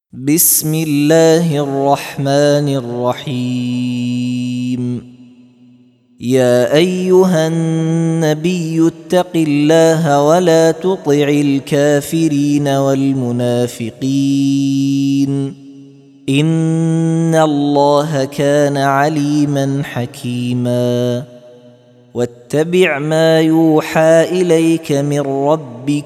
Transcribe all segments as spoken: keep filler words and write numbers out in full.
بسم الله الرحمن الرحيم. يا أيها النبي اتق الله ولا تطع الكافرين والمنافقين إن الله كان عليما حكيما. واتبع ما يوحى إليك من ربك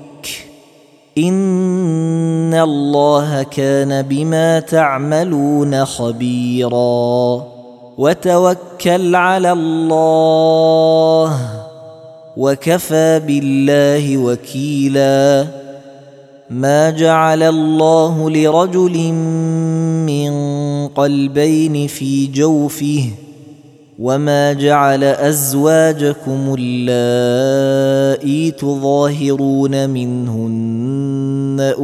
إن الله كان بما تعملون خبيرا. وتوكل على الله وكفى بالله وكيلا. ما جعل الله لرجل من قلبين في جوفه وما جعل أزواجكم اللائي تظاهرون منهن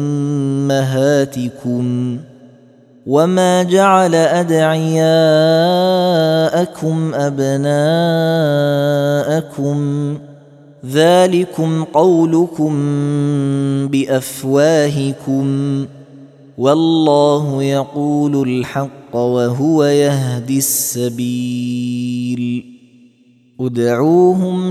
أمهاتكم وما جعل أدعياءكم أبناءكم ذلكم قولكم بأفواهكم والله يقول الحق وهو يهدي السبيل. ادعوهم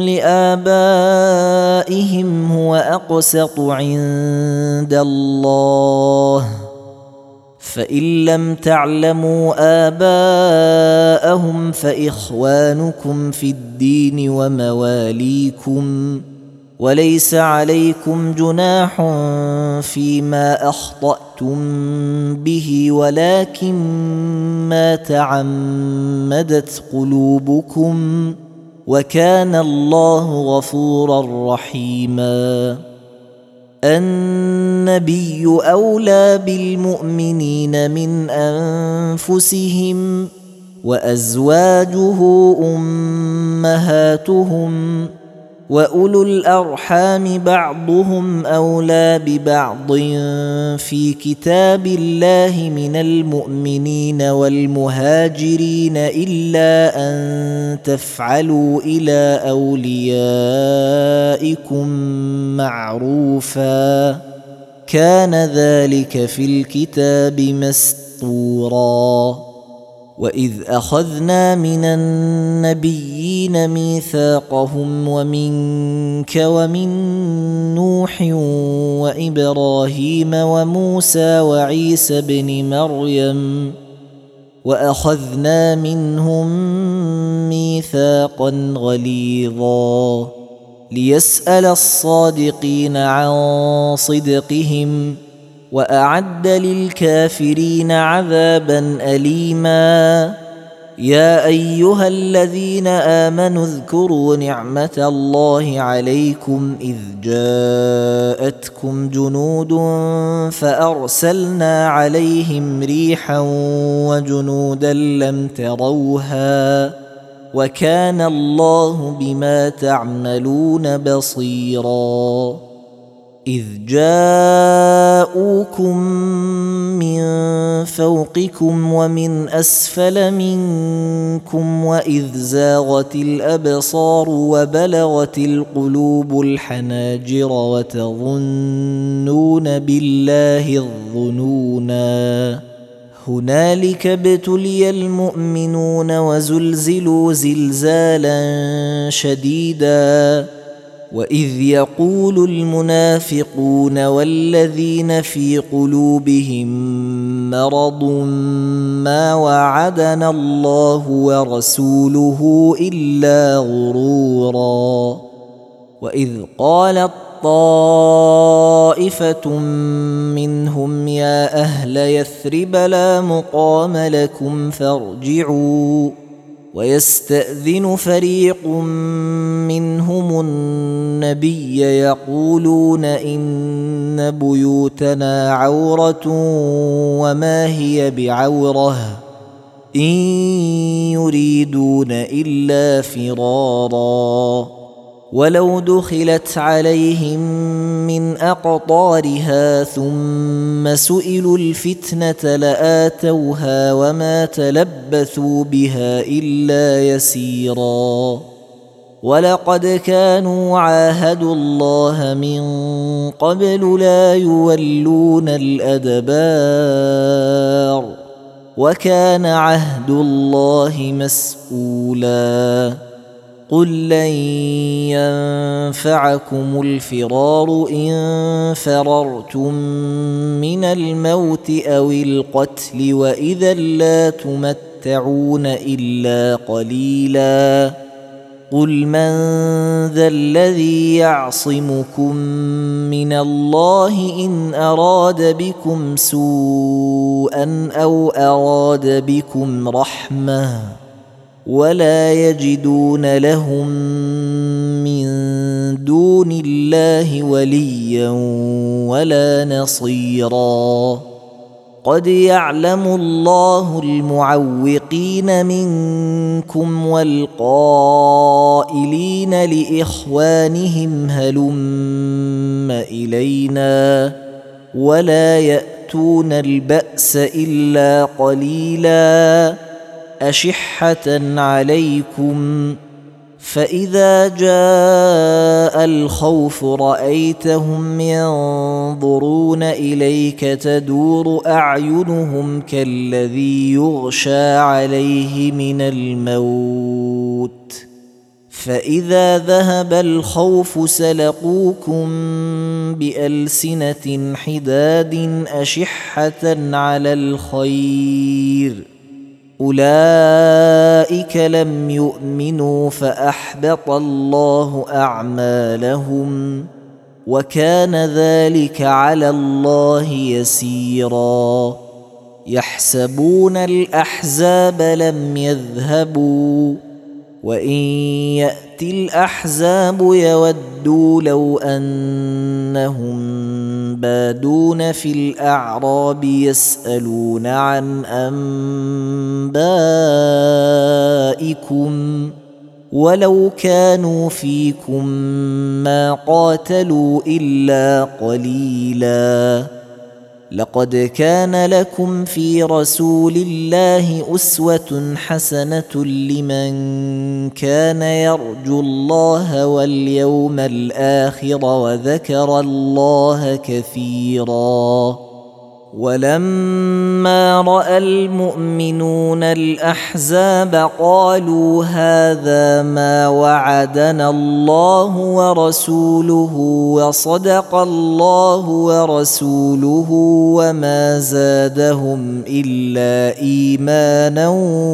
لآبائهم هو أقسط عند الله فإن لم تعلموا آباءهم فإخوانكم في الدين ومواليكم وليس عليكم جناح فيما أخطأتم به ولكن ما تعمدت قلوبكم وكان الله غفورا رحيما. النبي أولى بالمؤمنين من أنفسهم وأزواجه أمهاتهم وأولو الأرحام بعضهم أولى ببعض في كتاب الله من المؤمنين والمهاجرين إلا أن تفعلوا إلى أوليائكم معروفا كان ذلك في الكتاب مسطورا. وإذ أخذنا من النبيين ميثاقهم ومنك ومن نوح وإبراهيم وموسى وعيسى ابن مريم وأخذنا منهم ميثاقا غليظا ليسأل الصادقين عن صدقهم وأعد للكافرين عذابا أليما. يا أيها الذين آمنوا اذكروا نعمة الله عليكم إذ جاءتكم جنود فأرسلنا عليهم ريحا وجنودا لم تروها وكان الله بما تعملون بصيرا. إذ جاءوكم من فوقكم ومن أسفل منكم وإذ زاغت الأبصار وبلغت القلوب الحناجر وتظنون بالله الظنونا هنالك ابتلي المؤمنون وزلزلوا زلزالا شديدا. وإذ يقول المنافقون والذين في قلوبهم مرض ما وعدنا الله ورسوله إلا غرورا. وإذ قالت طائفة منهم يا أهل يثرب لا مقام لكم فارجعوا ويستأذن فريق منهم النبي يقولون إن بيوتنا عورة وما هي بعورة إن يريدون إلا فرارا ولو دخلت عليهم من أقطارها ثم سئلوا الفتنة لآتوها وما تلبثوا بها إلا يسيرا. ولقد كانوا عاهدوا الله من قبل لا يولون الأدبار وكان عهد الله مسؤولا قل لن ينفعكم الفرار إن فررتم من الموت أو القتل وإذا لا تمتعون إلا قليلا قل من ذا الذي يعصمكم من الله إن أراد بكم سوءا أو أراد بكم رحمة ولا يجدون لهم من دون الله وليا ولا نصيرا قد يعلم الله المعوقين منكم والقائلين لإخوانهم هلم إلينا ولا يأتون البأس إلا قليلا أشحة عليكم فإذا جاء الخوف رأيتهم ينظرون إليك تدور أعينهم كالذي يغشى عليه من الموت فإذا ذهب الخوف سلقوكم بألسنة حداد أشحة على الخير أولئك لم يؤمنوا فأحبط الله أعمالهم وكان ذلك على الله يسيرا يحسبون الأحزاب لم يذهبوا وإن يأتي الأحزاب يودوا لو أنهم بادون في الأعراب يسألون عن أنبائكم ولو كانوا فيكم ما قاتلوا إلا قليلا لقد كان لكم في رسول الله أسوة حسنة لمن كان يرجو الله واليوم الآخر وذكر الله كثيرا ولما رأى المؤمنون الأحزاب قالوا هذا ما وعدنا الله ورسوله وصدق الله ورسوله وما زادهم إلا إيمانا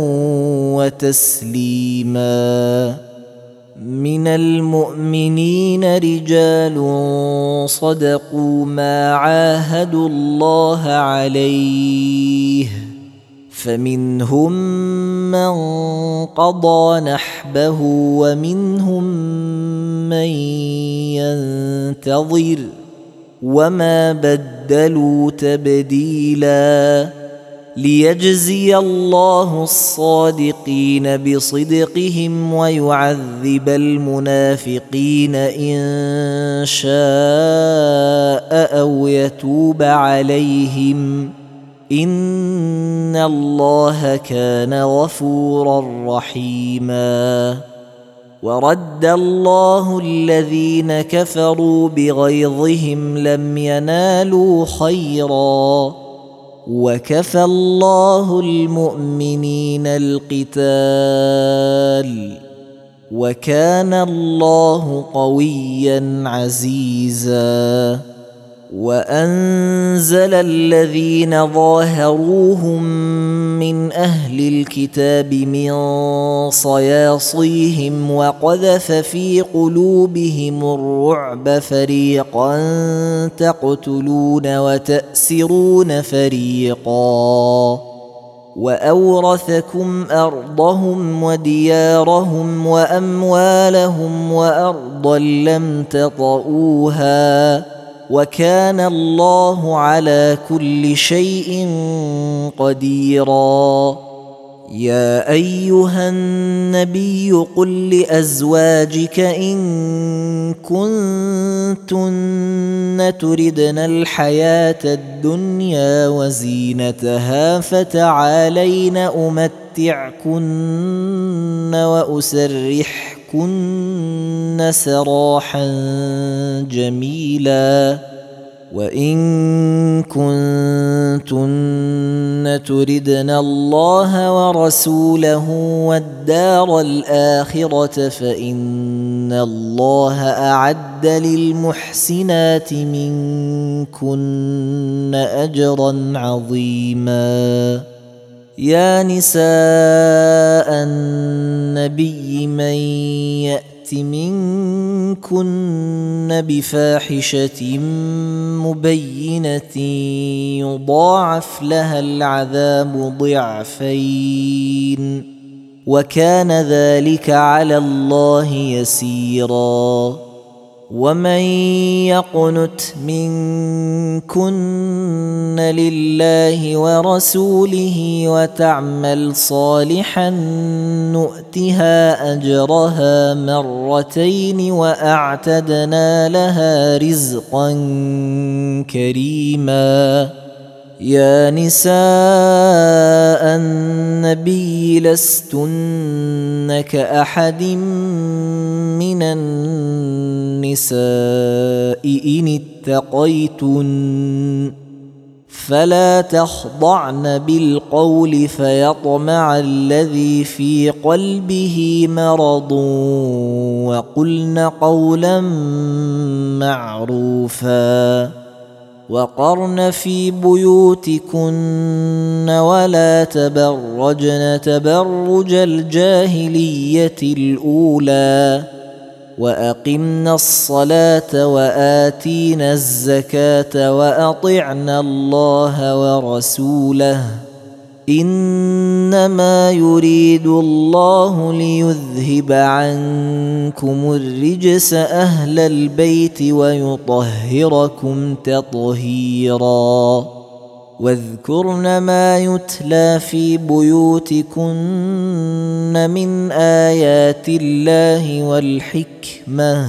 وتسليما من المؤمنين رجال صدقوا ما عاهدوا الله عليه فمنهم من قضى نحبه ومنهم من ينتظر وما بدلوا تبديلا ليجزي الله الصادقين بصدقهم ويعذب المنافقين إن شاء أو يتوب عليهم إن الله كان غفورا رحيما ورد الله الذين كفروا بغيظهم لم ينالوا خيرا وكفى الله المؤمنين القتال وكان الله قويا عزيزا وأنزل الذين ظاهروهم من أهل الكتاب من صياصيهم وقذف في قلوبهم الرعب فريقا تقتلون وتأسرون فريقا وأورثكم أرضهم وديارهم وأموالهم وأرضا لم تطئوها وكان الله على كل شيء قديرا يا أيها النبي قل لأزواجك إن كنتن تردن الحياة الدنيا وزينتها فتعالين أمتعكن وأسرحكن سرحكن سراحا جميلا وإن كنتن تردن الله ورسوله والدار الآخرة فإن الله أعد للمحسنات منكن أجرا عظيما. يا نساء النبي من يأت منكن بفاحشة مبينة يضاعف لها العذاب ضعفين وكان ذلك على الله يسيرا. ومن يقنت منكن لله ورسوله وتعمل صالحا نؤتها أجرها مرتين وأعتدنا لها رزقا كريما. يا نساء النبي لستن كأحد من النساء إن اتقيتن فلا تخضعن بالقول فيطمع الذي في قلبه مرض وقلن قولا معروفا. وقرن في بيوتكن ولا تبرجن تبرج الجاهلية الأولى وأقمنا الصلاة وآتينا الزكاة وأطعنا الله ورسوله إنما يريد الله ليذهب عنكم الرجس أهل البيت ويطهركم تطهيرا. واذكرن ما يتلى في بيوتكن من آيات الله والحكمة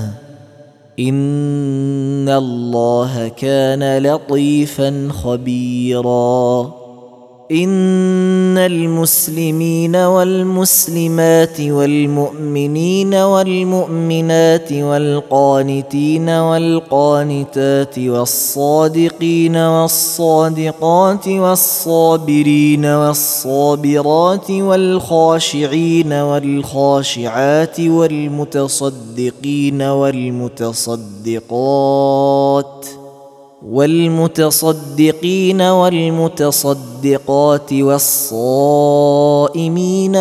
إن الله كان لطيفا خبيرا. إن المسلمين والمسلمات والمؤمنين والمؤمنات والقانتين والقانتات والصادقين والصادقات والصابرين والصابرات والخاشعين والخاشعات والمتصدقين والمتصدقات والمتصدقين والمتصدقات والصائمين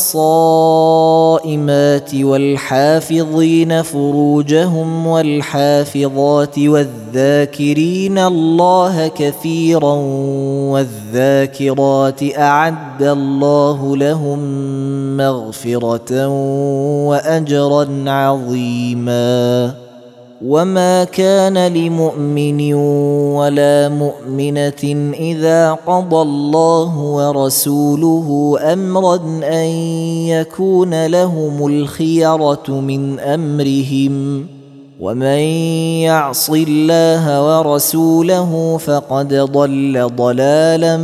والصائمات والحافظين فروجهم والحافظات والذاكرين الله كثيرا والذاكرات أعد الله لهم مغفرة وأجرا عظيما. وما كان لمؤمن ولا مؤمنة إذا قضى الله ورسوله أمرا أن يكون لهم الخيرة من أمرهم ومن يعص الله ورسوله فقد ضل ضلالا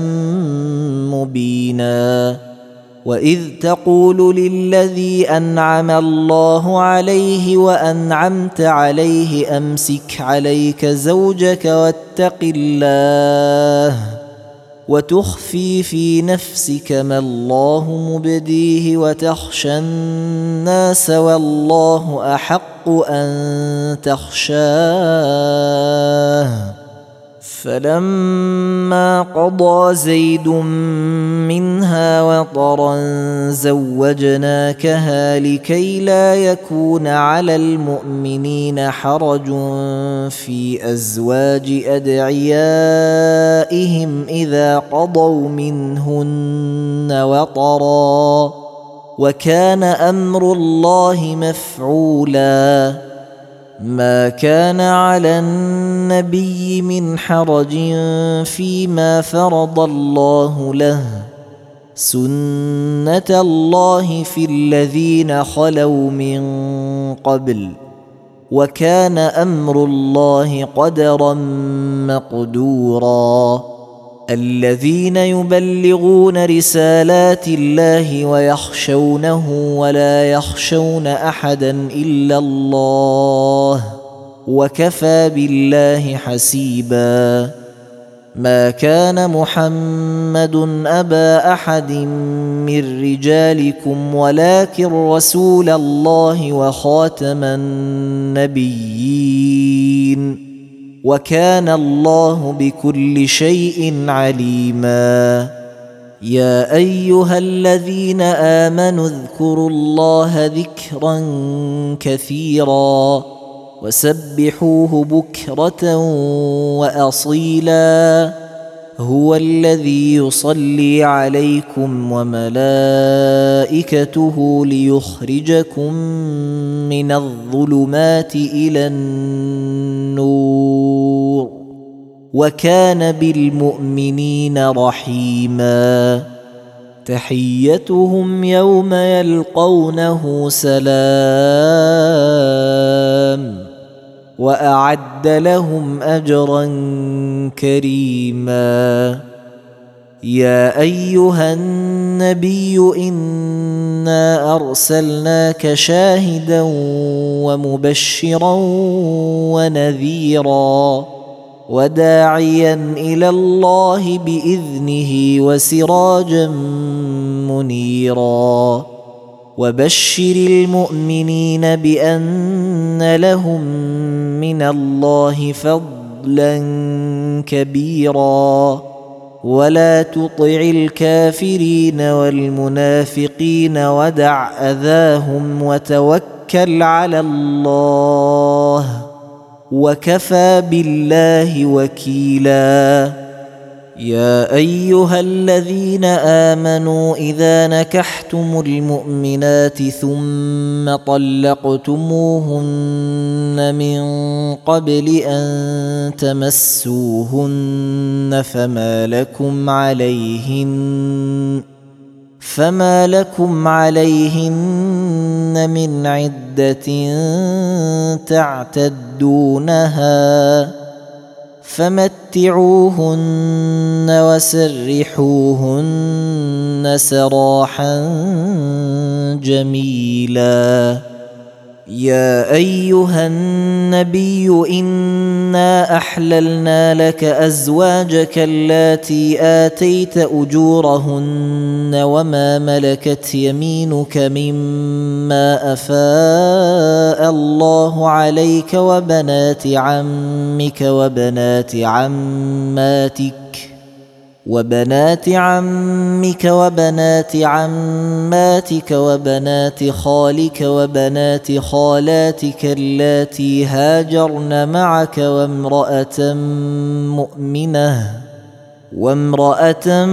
مبينا. وإذ تقول للذي أنعم الله عليه وأنعمت عليه أمسك عليك زوجك واتق الله وتخفي في نفسك ما الله مبديه وتخشى الناس والله أحق أن تخشاه. فلما قضى زيد منها وطرا زوجناكها لكي لا يكون على المؤمنين حرج في أزواج أدعيائهم إذا قضوا منهن وطرا وكان أمر الله مفعولا. ما كان على النبي من حرج فيما فرض الله له سنة الله في الذين خلوا من قبل وكان أمر الله قدرا مقدورا. الذين يبلغون رسالات الله ويخشونه ولا يخشون أحدا إلا الله وكفى بالله حسيبا. ما كان محمد أبا أحد من رجالكم ولكن رسول الله وخاتم النبيين وكان الله بكل شيء عليما. يا أيها الذين آمنوا اذكروا الله ذكرا كثيرا وسبحوه بكرة وأصيلا. هو الذي يصلي عليكم وملائكته ليخرجكم من الظلمات إلى النور وكان بالمؤمنين رحيما. تحيتهم يوم يلقونه سلام وأعد لهم أجرا كريما. يا أيها النبي إنا أرسلناك شاهدا ومبشرا ونذيرا وداعيا إلى الله بإذنه وسراجا منيرا. وبشر المؤمنين بأن لهم من الله فضلا كبيرا ولا تطع الكافرين والمنافقين ودع أذاهم وتوكل على الله وكفى بالله وكيلا. يا أيها الذين آمنوا إذا نكحتم المؤمنات ثم طلقتموهن من قبل أن تمسوهن فما لكم عليهن فما لكم عليهن من عدة تعتدونها فمتعوهن وسرحوهن سراحا جميلا. يا أيها النبي إنا أحللنا لك أزواجك اللاتي آتيت أجورهن وما ملكت يمينك مما أفاء الله عليك وبنات عمك وبنات عماتك وبنات عمك وبنات عماتك وبنات خالك وبنات خالاتك اللاتي هاجرن معك وامرأة مؤمنة وامرأة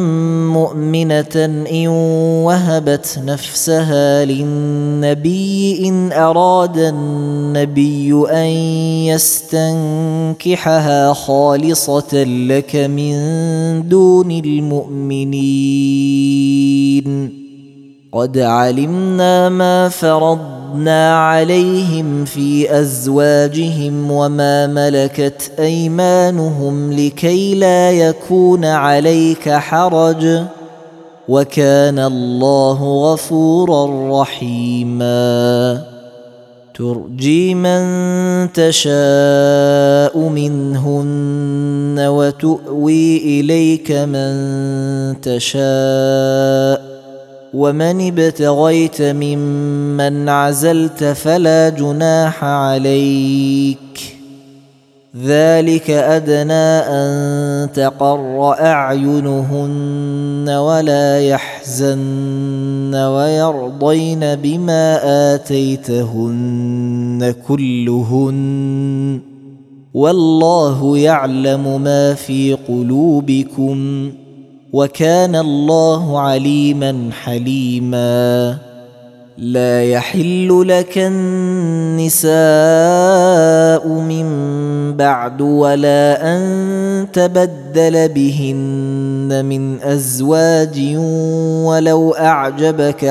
مؤمنة إن وهبت نفسها للنبي إن أراد النبي أن يستنكحها خالصة لك من دون المؤمنين. قد علمنا ما فرضنا عليهم في أزواجهم وما ملكت أيمانهم لكي لا يكون عليك حرج وكان الله غفورا رحيما. ترجي من تشاء منهن وتؤوي إليك من تشاء ومن ابتغيت ممن عزلت فلا جناح عليك. ذلك أدنى أن تقر أعينهن ولا يحزن ويرضين بما آتيتهن كلهن والله يعلم ما في قلوبكم وكان الله عليما حليما. لا يحل لك النساء من بعد ولا أن تبدل بهن من أزواج ولو أعجبك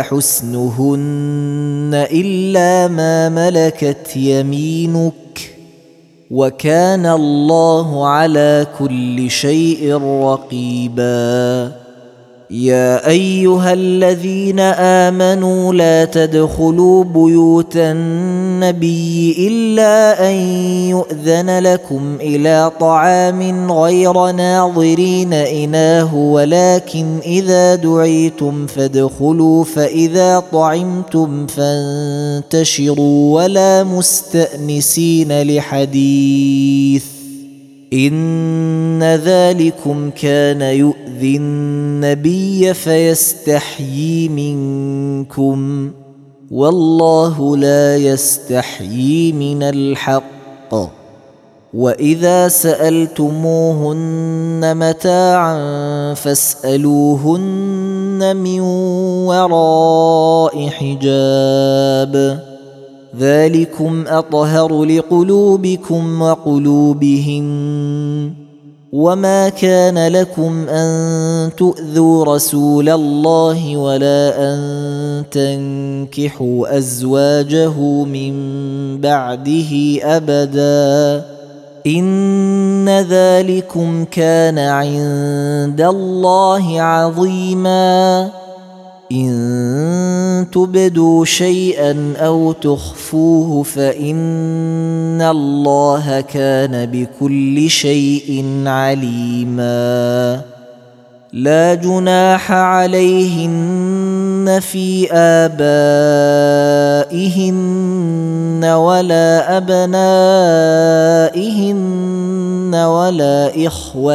حسنهن إلا ما ملكت يمينك وكان الله على كل شيء رقيبا. يا أيها الذين آمنوا لا تدخلوا بيوت النبي إلا أن يؤذن لكم إلى طعام غير ناظرين إناه ولكن إذا دعيتم فادخلوا فإذا طعمتم فانتشروا ولا مستأنسين لحديث إن ذلكم كان يؤذي النبي فيستحيي منكم والله لا يستحيي من الحق. وإذا سألتموهن متاعا فاسألوهن من وراء حجاب ذلكم أطهر لقلوبكم وقلوبهن. وما كان لكم أن تؤذوا رسول الله ولا أن تنكحوا أزواجه من بعده أبدا إن ذلكم كان عند الله عظيما. إن تبدوا شيئا أو تخفوه فإن الله كان بكل شيء عليما. لا جناح عليهن في آبائهن ولا أبنائهن ولا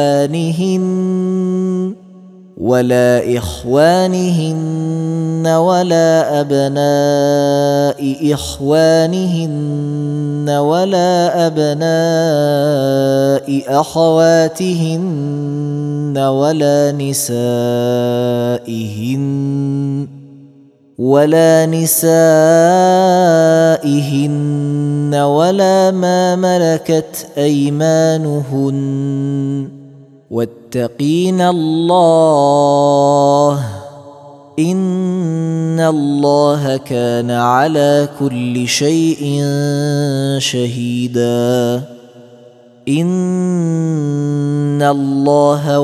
إخوانهن ولا إخوانهن ولا أبناء إخوانهن ولا أبناء أخواتهن ولا نسائهن ولا نسائهن ولا ما ملكت أيمانهن واتقين الله إن الله كان على كل شيء شهيدا. إن الله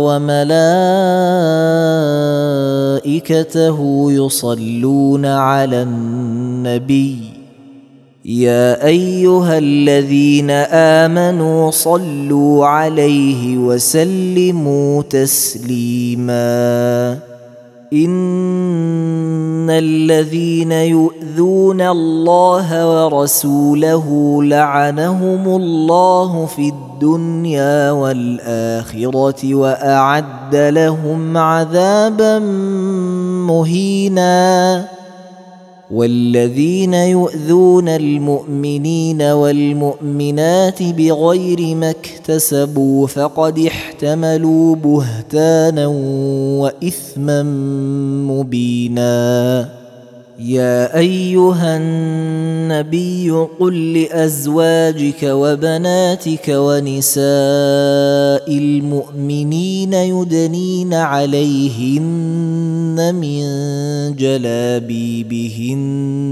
وملائكته يصلون على النبي يا أيها الذين آمنوا صلوا عليه وسلموا تسليما. إن الذين يؤذون الله ورسوله لعنهم الله في الدنيا والآخرة وأعد لهم عذابا مهينا. والذين يؤذون المؤمنين والمؤمنات بغير ما اكتسبوا فقد احتملوا بهتانا وإثما مبينا. يا أيها النبي قل لأزواجك وبناتك ونساء المؤمنين يدنين عليهن من جلابيبهن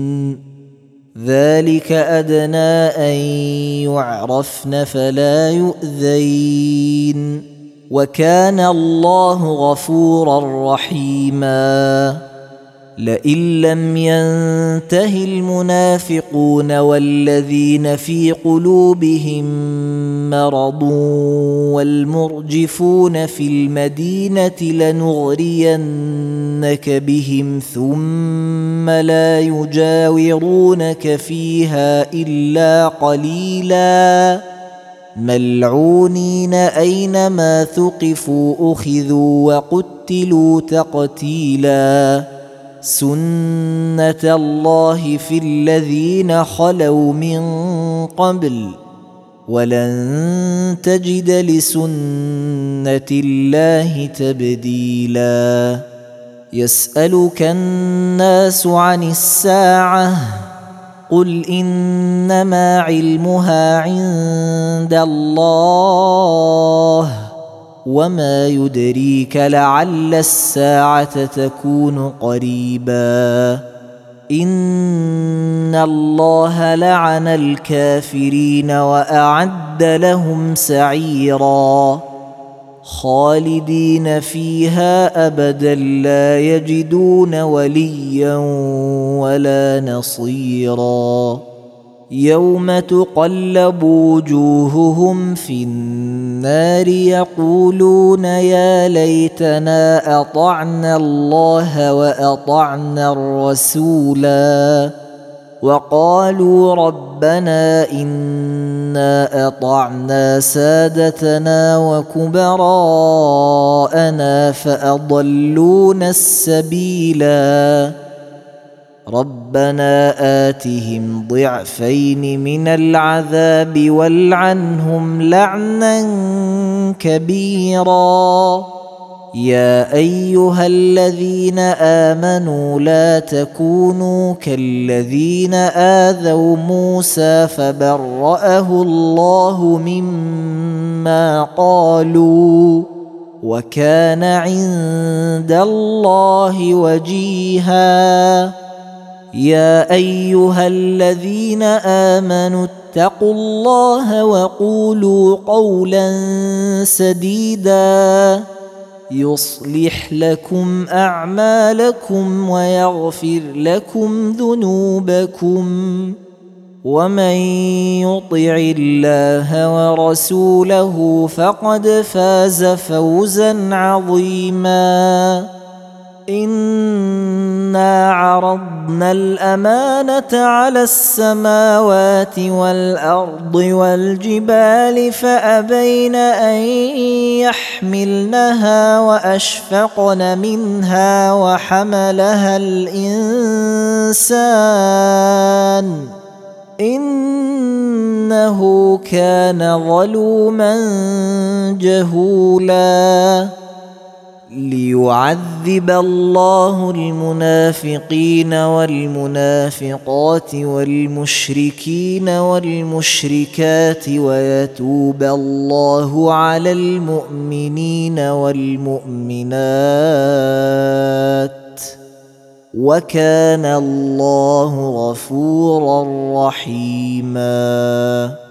ذلك أدنى أن يعرفن فلا يؤذين وكان الله غفورا رحيما. لئن لم ينته المنافقون والذين في قلوبهم مرض والمرجفون في المدينة لنغرينك بهم ثم لا يجاورونك فيها إلا قليلا ملعونين أينما ثقفوا أخذوا وقتلوا تقتيلا. سنة الله في الذين خلوا من قبل ولن تجد لسنة الله تبديلا. يسألك الناس عن الساعة قل إنما علمها عند الله وما يدريك لعل الساعة تكون قريبا. إن الله لعن الكافرين وأعد لهم سعيرا خالدين فيها أبدا لا يجدون وليا ولا نصيرا يوم تقلب وجوههم في النار يقولون يا ليتنا أطعنا الله وأطعنا الرسولا وقالوا ربنا إنا أطعنا سادتنا وكبراءنا فأضلونا السبيلا ربنا آتهم ضعفين من العذاب والعنهم لعنا كبيرا يا أيها الذين آمنوا لا تكونوا كالذين آذوا موسى فبرأه الله مما قالوا وكان عند الله وجيها يا أيها الذين آمنوا اتقوا الله وقولوا قولا سديدا يصلح لكم أعمالكم ويغفر لكم ذنوبكم ومن يطع الله ورسوله فقد فاز فوزا عظيما إنا عرضنا الأمانة على السماوات والأرض والجبال فأبين أن يحملنها وأشفقن منها وحملها الإنسان إنه كان ظلوما جهولا ليعذب الله المنافقين والمنافقات والمشركين والمشركات ويتوب الله على المؤمنين والمؤمنات وكان الله غفورا رحيما.